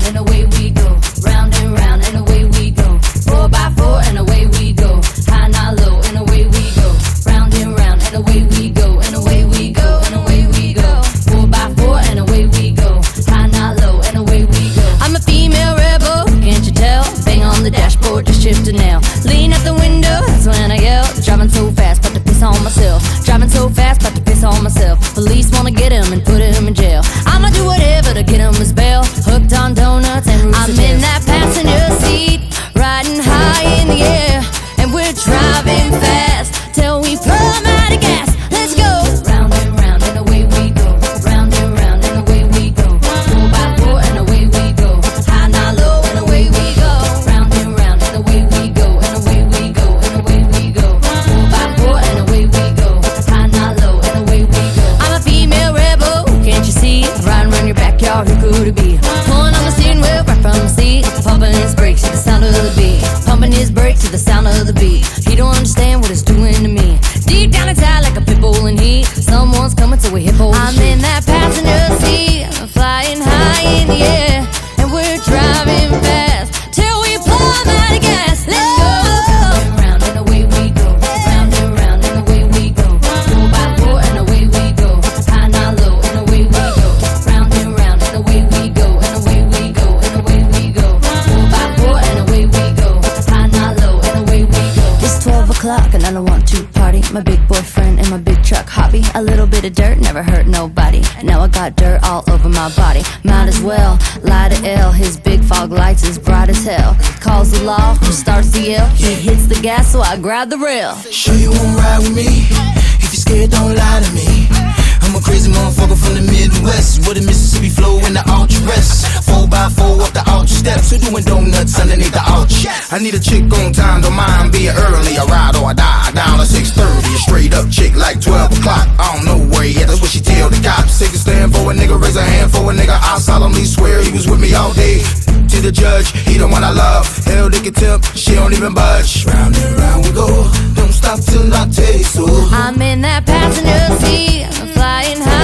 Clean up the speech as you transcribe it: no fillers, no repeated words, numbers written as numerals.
and away we go. Round and round, and away we go. 4x4, and away we go. High, not low, and away we go. Round and round, and away we go. And away we go, and away we go. 4x4, and away we go. High, not low, and away we go. I'm a female rebel, can't you tell? Bang on the dashboard, just shift a nail. Lean out the window, that's when I yell. Driving so fast, about to piss on myself. Driving so fast, about to piss on myself. Police wanna get him and put him in jail. I'ma do whatever to get him his bail. Hooked on donuts and roots. I'm in that passenger seat, riding high in the air, and we're driving fast till we plumb out of gas. Let's go. Round and round, and away we go. Round and round, and away we go. 4x4, and away we go. High, not low, and away we go. Round and round, and away we go. And away we go, and away we go. 4x4, and away we go. High, not low, and away we go. I'm a female rebel, can't you see? Riding around your backyard, who could it be? Pulling on the steering wheel right from the seat, pumping his brakes to the sound of the beat. Pumping his brakes to the sound of the beat. He don't understand what it's doing to me. Deep down inside like a pit bull in heat. Someone's coming so we hit hold. I'm in that passenger seat, flying high in the air, and we're driving fast till we plumb out of gas. Let's go. Round and round, and away we go. Round and round, and away we go. 4x4, and away we go. High, not low, and away we go. Round and round, and away we go. And away we go, and away we go. 4x4, and away we go. High, not low, and away we go. It's 12 o'clock and I don't want to party. My big boyfriend and my big truck hobby. A little bit of dirt never hurt nobody. Now I got dirt all over my body. Might as well lie to L. His big fog lights is bright as hell. Calls the law, who starts the yell. He hits the gas so I grab the rail. Sure you won't ride with me? If you're scared, don't lie to me. I'm a crazy motherfucker from the Midwest, with a Mississippi flow in the ultra rest. 4x4 up the ultra steps, who doing donuts underneath the arch? I need a chick on time, don't mind being early. I ride or I die, down to 6:30. A straight up chick like 12 o'clock. I don't know where yet, that's what she tell the cops. Take a stand for a nigga, raise a hand for a nigga. I solemnly swear he was with me all day. To the judge, he the one I love. Hell, they can tip, she don't even budge. Round and round we go, don't stop till I taste so. I'm in that passenger seat, flying high